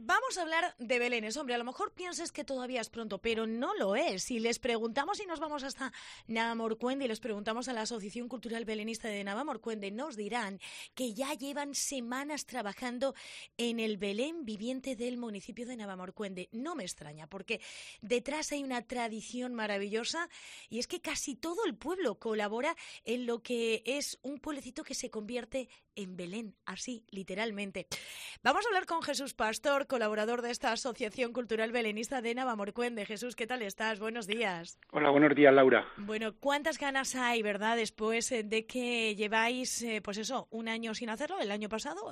Vamos a hablar de Belénes. Hombre, a lo mejor piensas que todavía es pronto, pero no lo es. Si les preguntamos y nos vamos hasta Navalmoruende y les preguntamos a la Asociación Cultural Belenista de Navalmoruende, nos dirán que ya llevan semanas trabajando en el Belén viviente del municipio de Navalmoruende. No me extraña, porque detrás hay una tradición maravillosa y es que casi todo el pueblo colabora en lo que es un pueblecito que se convierte en Belén, así, literalmente. Vamos a hablar con Jesús Pastor, colaborador de esta Asociación Cultural Belenista de Navalmoruende. Jesús, ¿qué tal estás? Buenos días. Hola, buenos días, Laura. Bueno, ¿cuántas ganas hay, verdad, después de que lleváis, un año sin hacerlo? El año pasado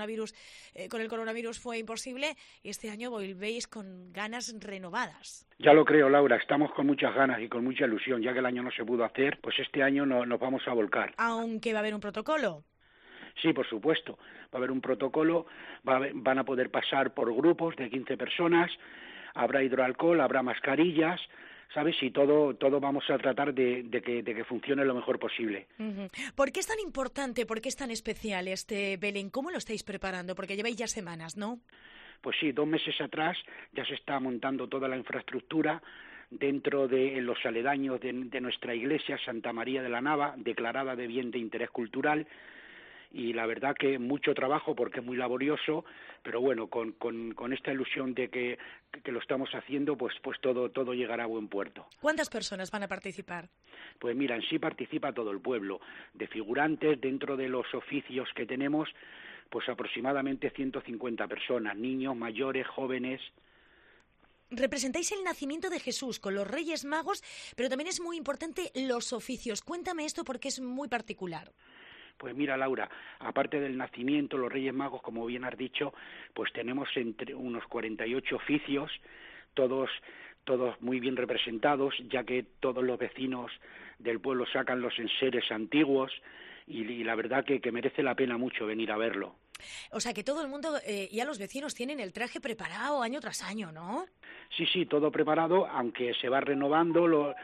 con el coronavirus fue imposible y este año volvéis con ganas renovadas. Ya lo creo, Laura, estamos con muchas ganas y con mucha ilusión, ya que el año no se pudo hacer, pues este año nos vamos a volcar. Aunque va a haber un protocolo. Sí, por supuesto, va a haber un protocolo, van a poder pasar por grupos de 15 personas, habrá hidroalcohol, habrá mascarillas, ¿sabes? Y todo vamos a tratar de que funcione lo mejor posible. Uh-huh. ¿Por qué es tan importante, por qué es tan especial este Belén? ¿Cómo lo estáis preparando? Porque lleváis ya semanas, ¿no? Pues sí, 2 meses atrás ya se está montando toda la infraestructura dentro de los aledaños de nuestra iglesia, Santa María de la Nava, declarada de bien de interés cultural. Y la verdad que mucho trabajo porque es muy laborioso, pero bueno, con esta ilusión de que lo estamos haciendo, pues todo llegará a buen puerto. ¿Cuántas personas van a participar? Pues mira, en sí participa todo el pueblo, de figurantes dentro de los oficios que tenemos, pues aproximadamente 150 personas, niños, mayores, jóvenes. Representáis el nacimiento de Jesús con los Reyes Magos, pero también es muy importante los oficios. Cuéntame esto porque es muy particular. Pues mira, Laura, aparte del nacimiento, los Reyes Magos, como bien has dicho, pues tenemos entre unos 48 oficios, todos muy bien representados, ya que todos los vecinos del pueblo sacan los enseres antiguos y la verdad que merece la pena mucho venir a verlo. O sea, que todo el mundo, ya los vecinos tienen el traje preparado año tras año, ¿no? Sí, todo preparado, aunque se van renovando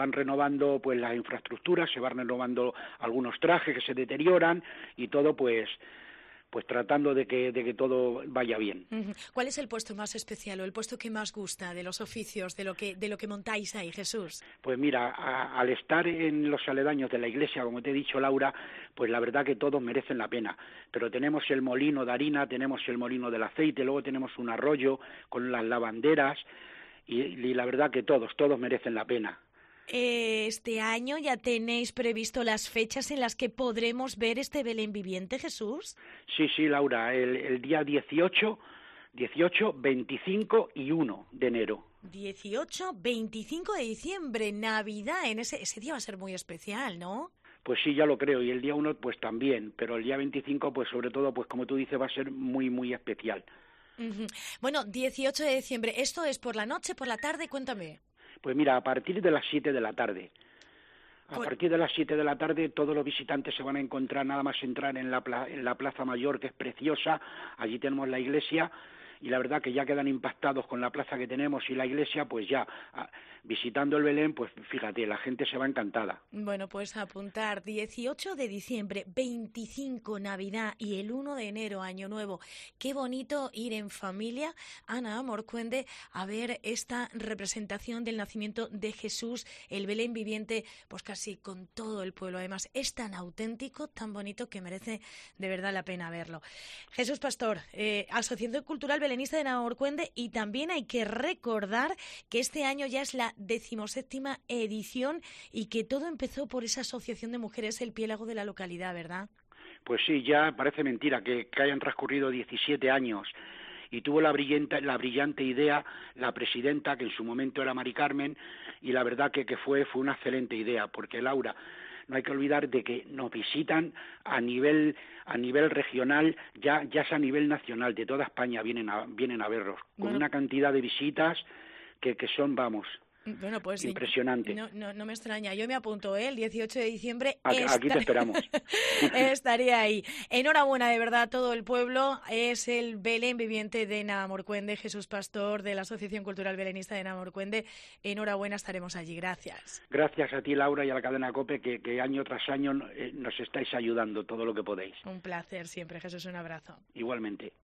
pues las infraestructuras, se van renovando algunos trajes que se deterioran y todo pues tratando de que todo vaya bien. Uh-huh. ¿Cuál es el puesto más especial o el puesto que más gusta de los oficios, de lo que montáis ahí, Jesús? Pues mira, al estar en los aledaños de la iglesia, como te he dicho, Laura, pues la verdad que todos merecen la pena. Pero tenemos el molino de harina, tenemos el molino del aceite, luego tenemos un arroyo con las lavanderas y la verdad que todos merecen la pena. Este año ya tenéis previsto las fechas en las que podremos ver este Belén viviente, Jesús. Sí, Laura, el día 18, 25 y 1 de enero. 18, 25 de diciembre, Navidad, ese día va a ser muy especial, ¿no? Pues sí, ya lo creo, y el día 1 pues también, pero el día 25 pues sobre todo, pues como tú dices, va a ser muy, muy especial. Uh-huh. Bueno, 18 de diciembre, ¿esto es por la noche, por la tarde? Cuéntame. Pues mira, a partir de las 7 de la tarde. A partir de las 7 de la tarde todos los visitantes se van a encontrar, nada más entrar en la Plaza Mayor, que es preciosa. Allí tenemos la iglesia y la verdad que ya quedan impactados con la plaza que tenemos y la iglesia, pues ya visitando el Belén, pues fíjate, la gente se va encantada. Bueno, pues apuntar 18 de diciembre, 25 Navidad y el 1 de enero, Año Nuevo. Qué bonito ir en familia a Navalmoruende a ver esta representación del nacimiento de Jesús, el Belén viviente, pues casi con todo el pueblo. Además, es tan auténtico, tan bonito que merece de verdad la pena verlo. Jesús Pastor, Asociación Cultural Belenista de Navalmoruende, y también hay que recordar que este año ya es la 17ª edición y que todo empezó por esa asociación de mujeres El Piélago de la localidad, ¿verdad? Pues sí, ya parece mentira que hayan transcurrido 17 años y tuvo la brillante idea la presidenta, que en su momento era Mari Carmen, y la verdad que fue una excelente idea, porque Laura, no hay que olvidar de que nos visitan a nivel regional, ya es a nivel nacional, de toda España vienen a verlos, con una cantidad de visitas que son, vamos, bueno, pues impresionante. No me extraña. Yo me apunto, el 18 de diciembre. Aquí te esperamos. Estaría ahí. Enhorabuena, de verdad, a todo el pueblo. Es el Belén viviente de Navalmoruende, Jesús Pastor, de la Asociación Cultural Belenista de Navalmoruende. Enhorabuena, estaremos allí. Gracias. Gracias a ti, Laura, y a la cadena COPE, que año tras año nos estáis ayudando todo lo que podéis. Un placer siempre, Jesús. Un abrazo. Igualmente.